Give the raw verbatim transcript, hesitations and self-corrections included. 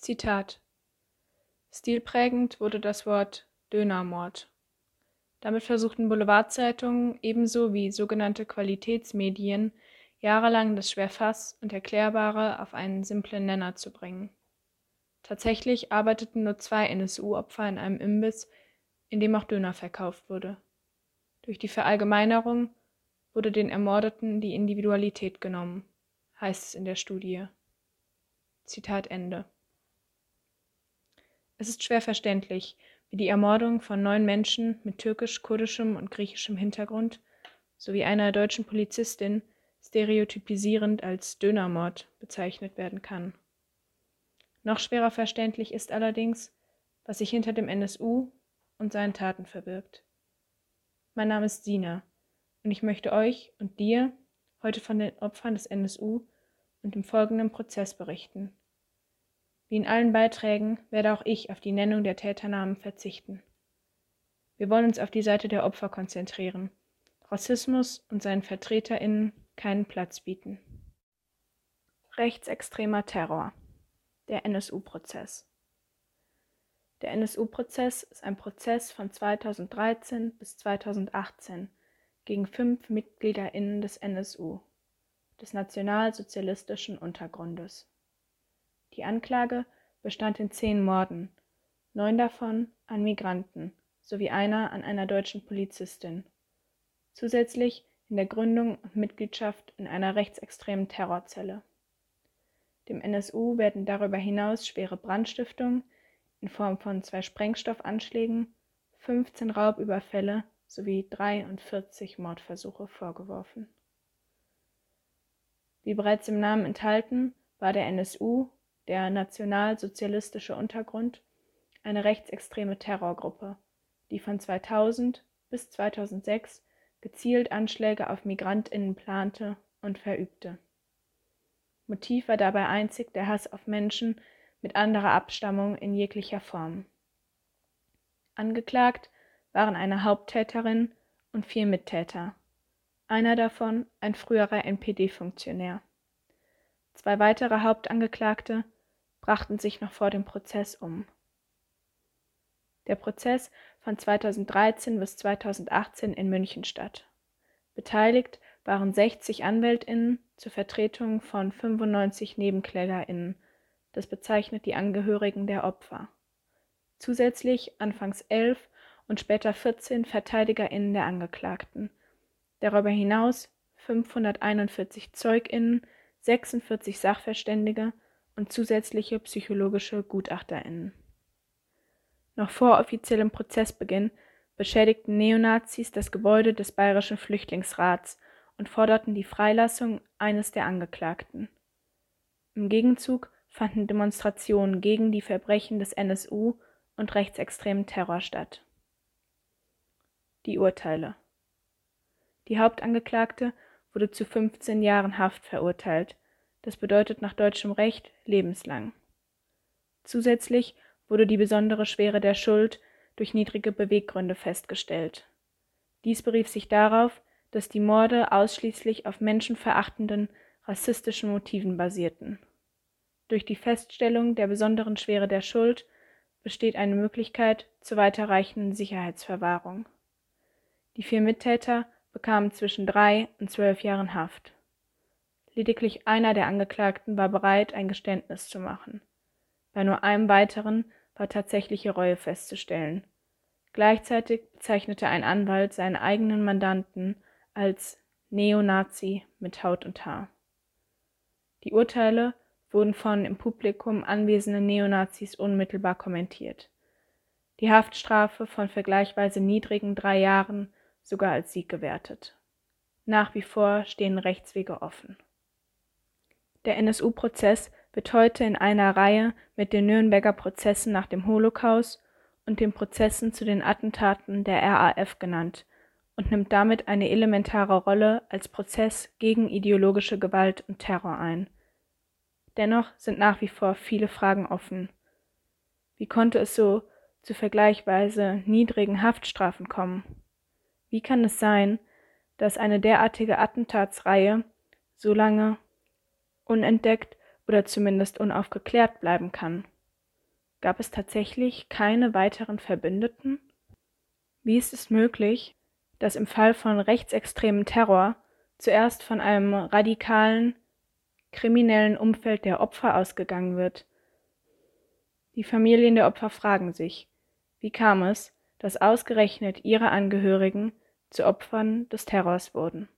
Zitat: Stilprägend wurde das Wort Dönermord. Damit versuchten Boulevardzeitungen ebenso wie sogenannte Qualitätsmedien jahrelang das schwer fass- und Erklärbare auf einen simplen Nenner zu bringen. Tatsächlich arbeiteten nur zwei N S U-Opfer in einem Imbiss, in dem auch Döner verkauft wurde. Durch die Verallgemeinerung wurde den Ermordeten die Individualität genommen, heißt es in der Studie. Zitat Ende. Es ist schwer verständlich, wie die Ermordung von neun Menschen mit türkisch-kurdischem und griechischem Hintergrund sowie einer deutschen Polizistin stereotypisierend als Dönermord bezeichnet werden kann. Noch schwerer verständlich ist allerdings, was sich hinter dem N S U und seinen Taten verbirgt. Mein Name ist Sina und ich möchte euch und dir heute von den Opfern des N S U und dem folgenden Prozess berichten. Wie in allen Beiträgen werde auch ich auf die Nennung der Täternamen verzichten. Wir wollen uns auf die Seite der Opfer konzentrieren, Rassismus und seinen VertreterInnen keinen Platz bieten. Rechtsextremer Terror. Der N S U-Prozess. Der N S U-Prozess ist ein Prozess von zweitausenddreizehn bis zweitausendachtzehn gegen fünf MitgliederInnen des N S U, des nationalsozialistischen Untergrundes. Die Anklage bestand in zehn Morden, neun davon an Migranten sowie einer an einer deutschen Polizistin. Zusätzlich in der Gründung und Mitgliedschaft in einer rechtsextremen Terrorzelle. Dem N S U werden darüber hinaus schwere Brandstiftung in Form von zwei Sprengstoffanschlägen, fünfzehn Raubüberfälle sowie dreiundvierzig Mordversuche vorgeworfen. Wie bereits im Namen enthalten, war der N S U, der nationalsozialistische Untergrund, eine rechtsextreme Terrorgruppe, die von zweitausend bis zweitausendsechs gezielt Anschläge auf MigrantInnen plante und verübte. Motiv war dabei einzig der Hass auf Menschen mit anderer Abstammung in jeglicher Form. Angeklagt waren eine Haupttäterin und vier Mittäter, einer davon ein früherer N P D-Funktionär. Zwei weitere Hauptangeklagte brachten sich noch vor dem Prozess um. Der Prozess fand zweitausenddreizehn bis zweitausendachtzehn in München statt. Beteiligt waren sechzig AnwältInnen zur Vertretung von fünfundneunzig NebenklägerInnen, das bezeichnet die Angehörigen der Opfer. Zusätzlich anfangs elf und später vierzehn VerteidigerInnen der Angeklagten. Darüber hinaus fünfhunderteinundvierzig ZeugInnen, sechsundvierzig Sachverständige und zusätzliche psychologische GutachterInnen. Noch vor offiziellem Prozessbeginn beschädigten Neonazis das Gebäude des Bayerischen Flüchtlingsrats und forderten die Freilassung eines der Angeklagten. Im Gegenzug fanden Demonstrationen gegen die Verbrechen des N S U und rechtsextremen Terror statt. Die Urteile. Die Hauptangeklagte wurde zu fünfzehn Jahren Haft verurteilt, das bedeutet nach deutschem Recht lebenslang. Zusätzlich wurde die besondere Schwere der Schuld durch niedrige Beweggründe festgestellt. Dies berief sich darauf, dass die Morde ausschließlich auf menschenverachtenden, rassistischen Motiven basierten. Durch die Feststellung der besonderen Schwere der Schuld besteht eine Möglichkeit zur weiterreichenden Sicherheitsverwahrung. Die vier Mittäter bekamen zwischen drei und zwölf Jahren Haft. Lediglich einer der Angeklagten war bereit, ein Geständnis zu machen. Bei nur einem weiteren war tatsächliche Reue festzustellen. Gleichzeitig bezeichnete ein Anwalt seinen eigenen Mandanten als Neonazi mit Haut und Haar. Die Urteile wurden von im Publikum anwesenden Neonazis unmittelbar kommentiert. Die Haftstrafe von vergleichsweise niedrigen drei Jahren sogar als Sieg gewertet. Nach wie vor stehen Rechtswege offen. Der N S U-Prozess wird heute in einer Reihe mit den Nürnberger Prozessen nach dem Holocaust und den Prozessen zu den Attentaten der R A F genannt und nimmt damit eine elementare Rolle als Prozess gegen ideologische Gewalt und Terror ein. Dennoch sind nach wie vor viele Fragen offen. Wie konnte es so zu vergleichsweise niedrigen Haftstrafen kommen? Wie kann es sein, dass eine derartige Attentatsreihe so lange unentdeckt oder zumindest unaufgeklärt bleiben kann? Gab es tatsächlich keine weiteren Verbündeten? Wie ist es möglich, dass im Fall von rechtsextremem Terror zuerst von einem radikalen, kriminellen Umfeld der Opfer ausgegangen wird? Die Familien der Opfer fragen sich, wie kam es, dass ausgerechnet ihre Angehörigen zu Opfern des Terrors wurden?